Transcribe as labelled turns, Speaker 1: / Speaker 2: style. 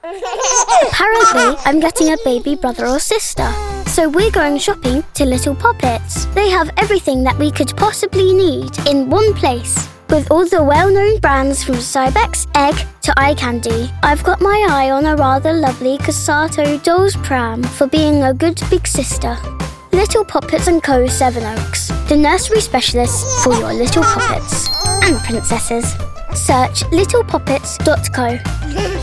Speaker 1: Apparently, I'm getting a baby brother or sister. So we're going shopping to Little Poppets. They have everything that we could possibly need in one place. With all the well-known brands from Cybex, Egg to eye candy. I've got my eye on a rather lovely Casato doll's pram for being a good big sister. Little Poppets & Co. Sevenoaks. The nursery specialists for your little poppets and princesses. Search littlepoppets.co.